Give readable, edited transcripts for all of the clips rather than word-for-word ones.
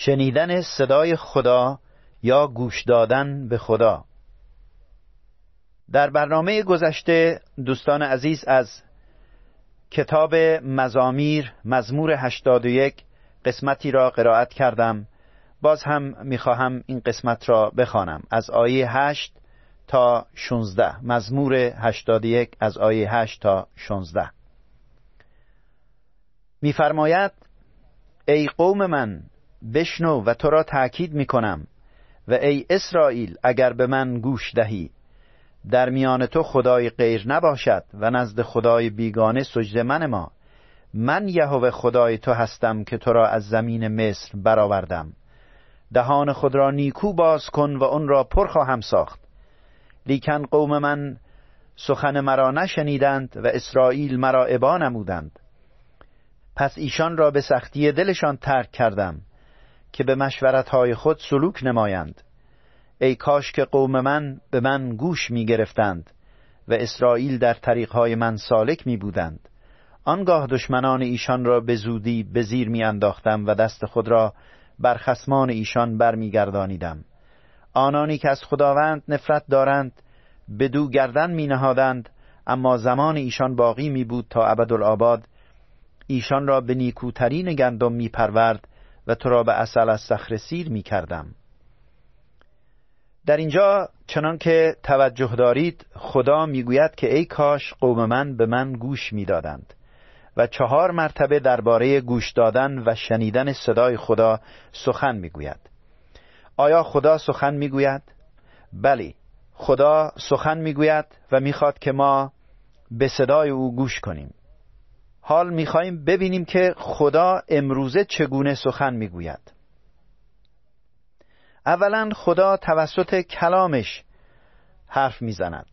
شنیدن صدای خدا یا گوش دادن به خدا. در برنامه گذشته دوستان عزیز از کتاب مزامیر مزمور 81 قسمتی را قرائت کردم. باز هم میخواهم این قسمت را بخوانم از آیه 8 تا 16. مزمور 81 از آیه 8 تا 16 میفرماید: ای قوم من بشنو و تو را تأکید میکنم، و ای اسرائیل اگر به من گوش دهی. در میان تو خدای غیر نباشد و نزد خدای بیگانه سجده منما. من یهوه خدای تو هستم که تو را از زمین مصر برآوردم. دهان خود را نیکو باز کن و آن را پر خواهم ساخت. لیکن قوم من سخن مرا نشنیدند و اسرائیل مرا ابا نمودند. پس ایشان را به سختی دلشان ترک کردم که به مشورتهای خود سلوک نمایند. ای کاش که قوم من به من گوش می گرفتند و اسرائیل در طریقهای من سالک می بودند. آنگاه دشمنان ایشان را به زودی به زیر می انداختم و دست خود را بر خصمان ایشان بر می گردانیدم. آنانی که از خداوند نفرت دارند بدو گردن می نهادند، اما زمان ایشان باقی می بود تا ابدالآباد. ایشان را به نیکوترین گندم می پرورد و تو را به عسل از صخره سیر می کردم. در اینجا چنان که توجه دارید خدا می گوید که ای کاش قوم من به من گوش می دادند و 4 مرتبه درباره گوش دادن و شنیدن صدای خدا سخن می گوید. آیا خدا سخن می گوید؟ بلی، خدا سخن می گوید و می خواد که ما به صدای او گوش کنیم. حال می خواهیم ببینیم که خدا امروزه چگونه سخن می گوید. اولا خدا توسط کلامش حرف می زند.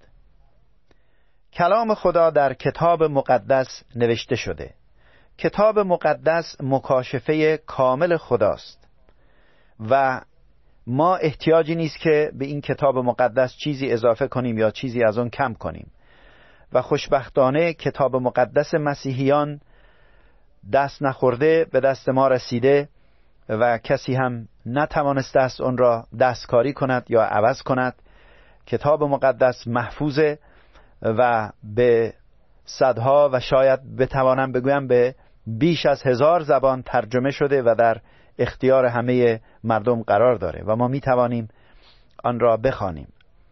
کلام خدا در کتاب مقدس نوشته شده. کتاب مقدس مکاشفه کامل خداست و ما احتیاجی نیست که به این کتاب مقدس چیزی اضافه کنیم یا چیزی از آن کم کنیم. و خوشبختانه کتاب مقدس مسیحیان دست نخورده به دست ما رسیده و کسی هم نتوانسته است آن را دستکاری کند یا عوض کند. کتاب مقدس محفوظه و به صدها و شاید بتوانم بگویم به بیش از 1000 زبان ترجمه شده و در اختیار همه مردم قرار داره و ما می توانیم آن را بخوانیم.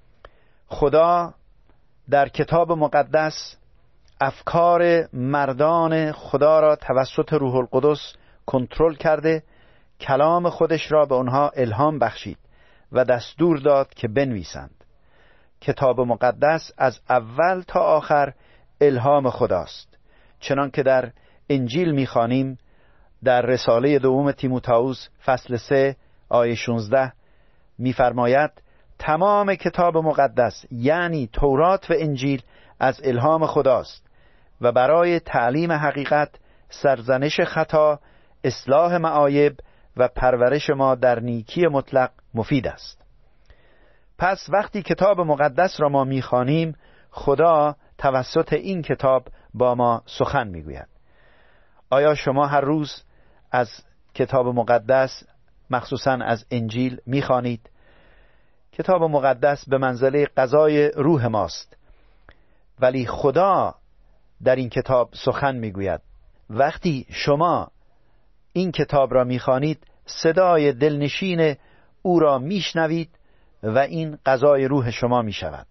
خدا در کتاب مقدس افکار مردان خدا را توسط روح القدس کنترل کرده، کلام خودش را به آنها الهام بخشید و دستور داد که بنویسند. کتاب مقدس از اول تا آخر الهام خداست، چنان که در انجیل می‌خوانیم در رساله دوم تیموتائوس فصل 3 آیه 16 می‌فرماید: تمام کتاب مقدس یعنی تورات و انجیل از الهام خداست و برای تعلیم حقیقت، سرزنش خطا، اصلاح معایب و پرورش ما در نیکی مطلق مفید است. پس وقتی کتاب مقدس را ما می‌خوانیم، خدا توسط این کتاب با ما سخن می‌گوید. آیا شما هر روز از کتاب مقدس، مخصوصاً از انجیل می‌خوانید؟ کتاب مقدس به منزله غذای روح ماست، ولی خدا در این کتاب سخن می‌گوید. وقتی شما این کتاب را می‌خوانید، صدای دلنشین او را میشنوید و این غذای روح شما میشود.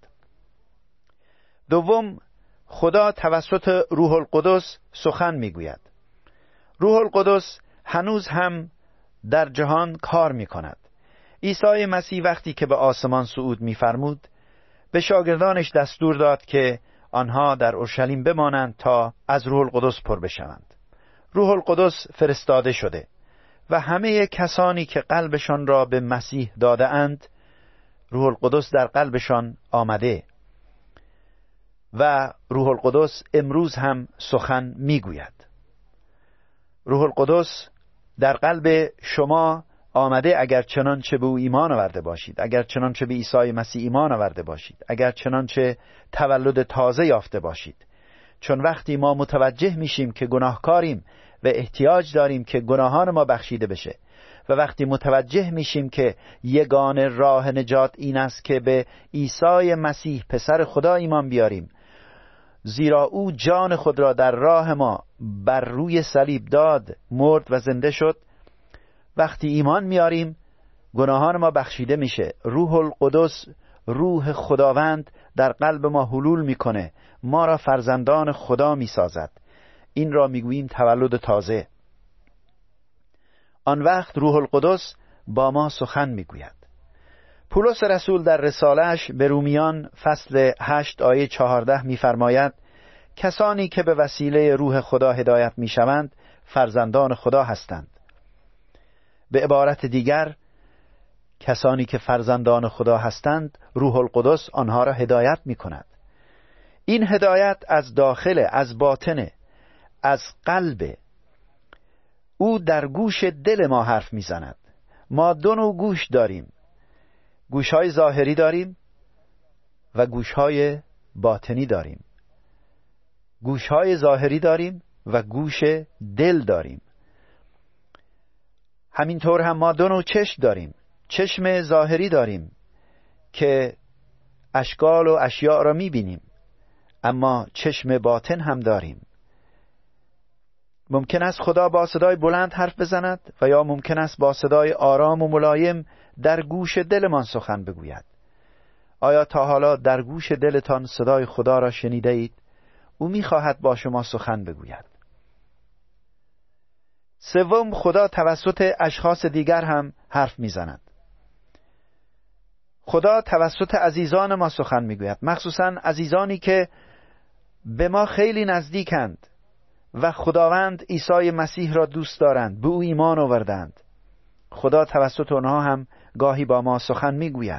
دوم، خدا توسط روح القدس سخن میگوید. روح القدس هنوز هم در جهان کار میکند. عیسی مسیح وقتی که به آسمان صعود میفرمود، به شاگردانش دستور داد که آنها در اورشلیم بمانند تا از روح القدس پر بشوند. روح القدس فرستاده شده و همه کسانی که قلبشان را به مسیح داده اند، روح القدس در قلبشان آمده و روح القدس امروز هم سخن میگوید. روح القدس در قلب شما آمده اگر چنانچه به او ایمان آورده باشید، اگر چنانچه به عیسی مسیح ایمان آورده باشید، اگر چنانچه تولد تازه یافته باشید. چون وقتی ما متوجه میشیم که گناهکاریم و احتیاج داریم که گناهان ما بخشیده بشه و وقتی متوجه میشیم که یگانه راه نجات این است که به عیسی مسیح پسر خدا ایمان بیاریم، زیرا او جان خود را در راه ما بر روی صلیب داد، مرد و زنده شد. وقتی ایمان میاریم گناهان ما بخشیده میشه، روح القدس، روح خداوند در قلب ما حلول میکنه، ما را فرزندان خدا میسازد. این را میگوییم تولد تازه. آن وقت روح القدس با ما سخن میگوید. پولس رسول در رساله‌اش به رومیان فصل 8 آیه 14 میفرماید کسانی که به وسیله روح خدا هدایت میشوند فرزندان خدا هستند. به عبارت دیگر کسانی که فرزندان خدا هستند روح القدس آنها را هدایت میکند. این هدایت از داخل، از باطن، از قلب. او در گوش دل ما حرف میزند. ما دو نوع گوش داریم، گوشهای ظاهری داریم و گوشهای باطنی داریم. گوشهای ظاهری داریم و گوش دل داریم. همینطور هم ما دو نوع چشم داریم. چشم ظاهری داریم که اشکال و اشیاء را میبینیم، اما چشم باطن هم داریم. ممکن است خدا با صدای بلند حرف بزند و یا ممکن است با صدای آرام و ملایم در گوش دلمان سخن بگوید. آیا تا حالا در گوش دلتان صدای خدا را شنیده اید؟ او می‌خواهد با شما سخن بگوید. سوم، خدا توسط اشخاص دیگر هم حرف میزند. خدا توسط عزیزان ما سخن میگوید، مخصوصاً عزیزانی که به ما خیلی نزدیکند و خداوند عیسی مسیح را دوست دارند، به او ایمان آوردند. خدا توسط آنها هم گاهی با ما سخن میگوید.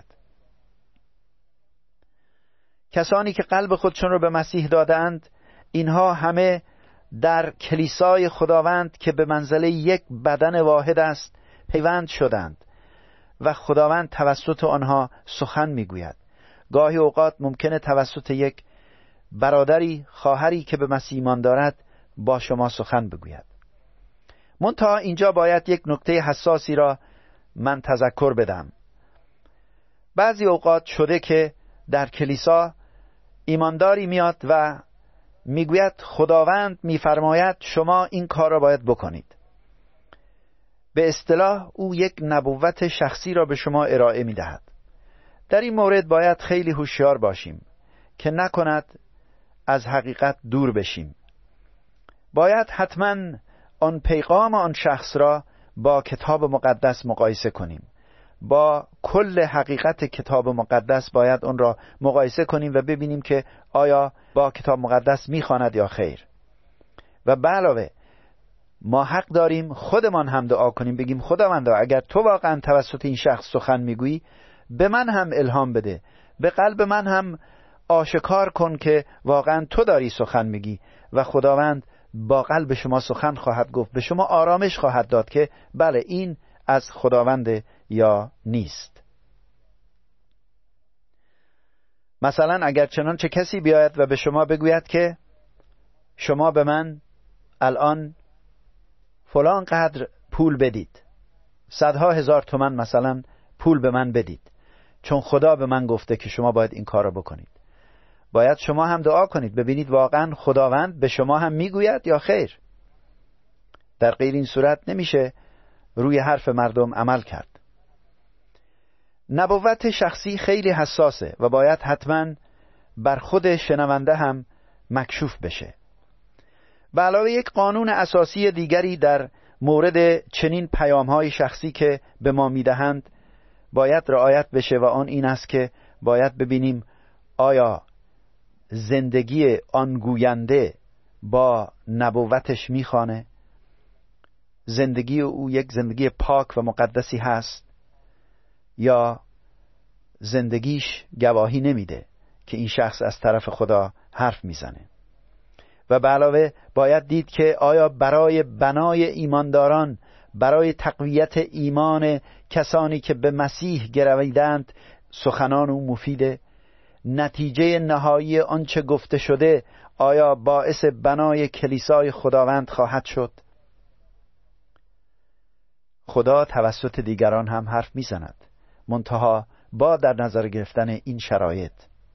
کسانی که قلب خودشون را به مسیح دادند، اینها همه در کلیسای خداوند که به منزله یک بدن واحد است پیوند شدند و خداوند توسط آنها سخن میگوید. گاهی اوقات ممکنه توسط یک برادری، خواهری که به مسیح ایمان دارد با شما سخن بگوید. منتها اینجا باید یک نکته حساسی را من تذکر بدم. بعضی اوقات شده که در کلیسا ایمانداری میاد و میگوید خداوند میفرماید شما این کار را باید بکنید. به اصطلاح او یک نبوت شخصی را به شما ارائه میدهد. در این مورد باید خیلی هوشیار باشیم که نکند از حقیقت دور بشیم. باید حتما آن پیغام آن شخص را با کتاب مقدس مقایسه کنیم. با کل حقیقت کتاب مقدس باید اون را مقایسه کنیم و ببینیم که آیا با کتاب مقدس میخواند یا خیر. و به علاوه ما حق داریم خودمان هم دعا کنیم، بگیم خداوندا اگر تو واقعا توسط این شخص سخن میگویی به من هم الهام بده، به قلب من هم آشکار کن که واقعا تو داری سخن میگی. و خداوند با قلب شما سخن خواهد گفت، به شما آرامش خواهد داد که بله این از خداوند یا نیست. مثلا اگر چنانچه کسی بیاید و به شما بگوید که شما به من الان فلان قدر پول بدید، صدها هزار تومان مثلا پول به من بدید، چون خدا به من گفته که شما باید این کار را بکنید. باید شما هم دعا کنید ببینید واقعا خداوند به شما هم میگوید یا خیر. در غیر این صورت نمیشه روی حرف مردم عمل کرد. نبوت شخصی خیلی حساسه و باید حتما بر خود شنونده هم مکشوف بشه. به علاوه یک قانون اساسی دیگری در مورد چنین پیام‌های شخصی که به ما میدهند باید رعایت بشه و آن این است که باید ببینیم آیا زندگی آن گوینده با نبوتش میخوانه، زندگی او یک زندگی پاک و مقدسی هست یا زندگیش گواهی نمیده که این شخص از طرف خدا حرف میزنه. و به علاوه باید دید که آیا برای بنای ایمانداران، برای تقویت ایمان کسانی که به مسیح گرویدند سخنان او مفیده، نتیجه نهایی آنچه گفته شده آیا باعث بنای کلیسای خداوند خواهد شد. خدا توسط دیگران هم حرف میزند، منتها با در نظر گرفتن این شرایط.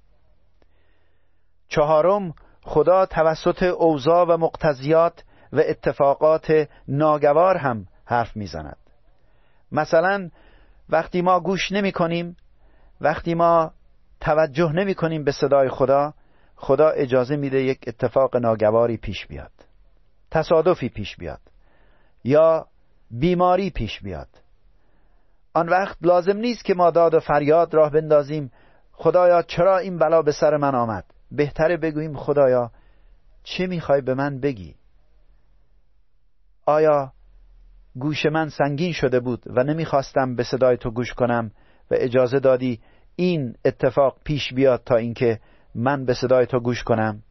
چهارم، خدا توسط اوضاع و مقتضیات و اتفاقات ناگوار هم حرف میزند. مثلا وقتی ما گوش نمی کنیم، وقتی ما توجه نمی کنیم به صدای خدا، خدا اجازه میده یک اتفاق ناگواری پیش بیاد، تصادفی پیش بیاد یا بیماری پیش بیاد. آن وقت لازم نیست که ما داد و فریاد راه بندازیم خدایا چرا این بلا به سر من آمد. بهتره بگوییم خدایا چه میخوای به من بگی؟ آیا گوش من سنگین شده بود و نمیخواستم به صدای تو گوش کنم و اجازه دادی این اتفاق پیش بیاد تا اینکه من به صدای تو گوش کنم؟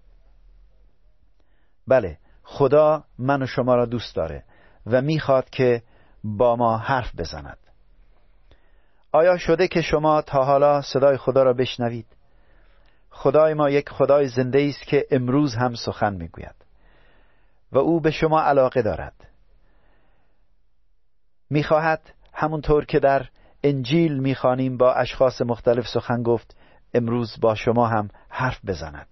بله، خدا من و شما را دوست داره و میخواد که با ما حرف بزند. آیا شده که شما تا حالا صدای خدا را بشنوید؟ خدای ما یک خدای زنده است که امروز هم سخن میگوید و او به شما علاقه دارد. میخواهد همونطور که در انجیل میخوانیم با اشخاص مختلف سخن گفت، امروز با شما هم حرف بزند.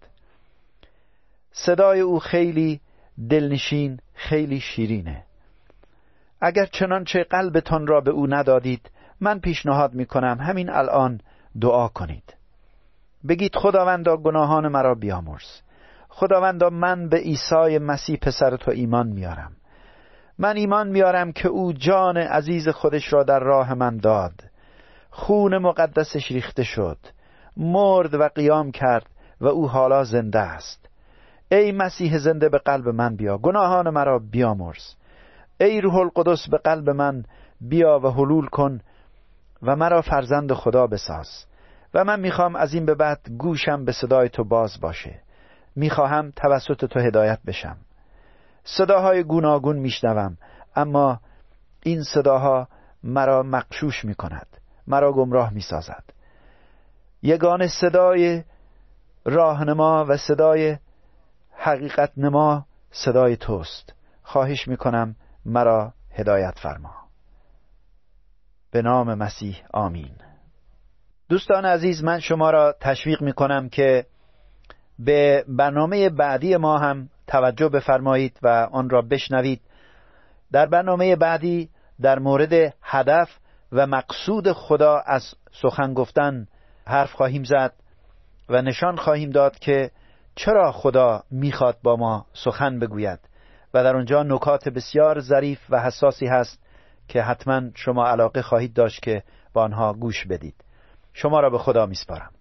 صدای او خیلی دلنشین، خیلی شیرینه. اگر چنانچه قلبتان را به او ندادید، من پیشنهاد میکنم همین الان دعا کنید. بگید خداوندا گناهان مرا بیامرز. خداوندا من به عیسی مسیح پسر تو ایمان میارم. من ایمان میارم که او جان عزیز خودش را در راه من داد، خون مقدسش ریخته شد، مرد و قیام کرد و او حالا زنده است. ای مسیح زنده به قلب من بیا، گناهان مرا بیامرز. ای روح القدس به قلب من بیا و حلول کن و مرا فرزند خدا بساز. و من میخوام از این به بعد گوشم به صدای تو باز باشه. میخواهم توسط تو هدایت بشم. صداهای گوناگون میشنوم، اما این صداها مرا مغشوش میکند، مرا گمراه میسازد. یگانه صدای راهنما و صدای حقیقت نما صدای توست. خواهش میکنم مرا هدایت فرما. به نام مسیح آمین. دوستان عزیز، من شما را تشویق میکنم که به برنامه بعدی ما هم توجه بفرمایید و آن را بشنوید. در برنامه بعدی در مورد هدف و مقصود خدا از سخن گفتن حرف خواهیم زد و نشان خواهیم داد که چرا خدا میخواد با ما سخن بگوید و در اونجا نکات بسیار ظریف و حساسی هست که حتما شما علاقه خواهید داشت که با آنها گوش بدید. شما را به خدا میسپارم.